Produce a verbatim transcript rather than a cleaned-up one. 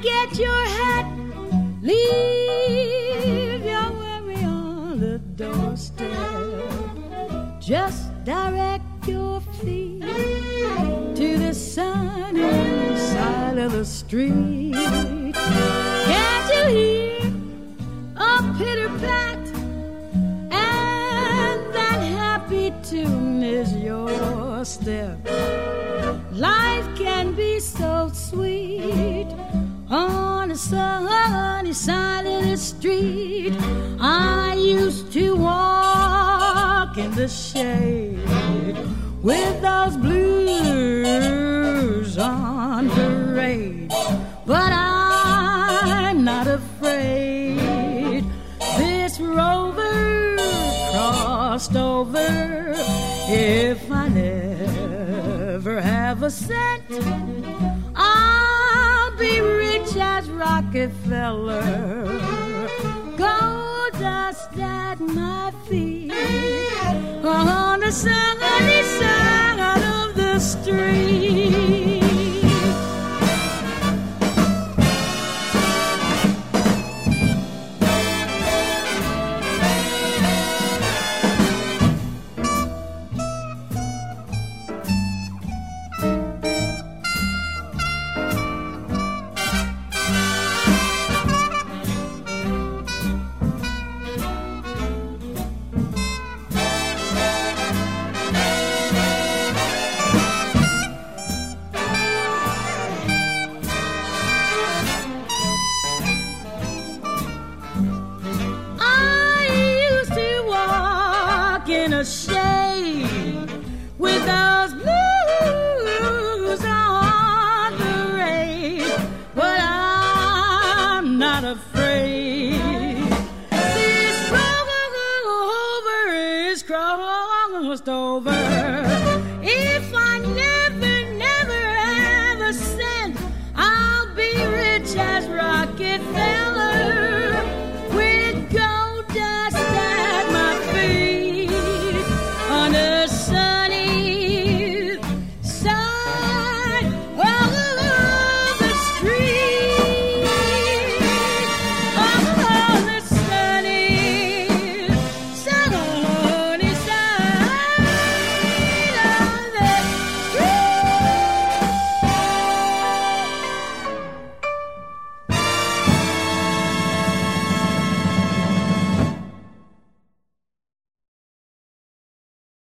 get your hat, leave your worry on the doorstep. Just direct your feet to the sunny side of the street. Can't you hear a pitter-pat? And that happy tune is your step. Life can be so sweet on the sunny side of the street. I used to walk in the shade with those blues on parade, but I'm not afraid. This rover crossed over. If I never have a cent, I'll be rich as Rockefeller. Gold dust at my feet on the sunny side of the street. Shade with those blues on parade, but I'm not afraid. This rover is crossed over.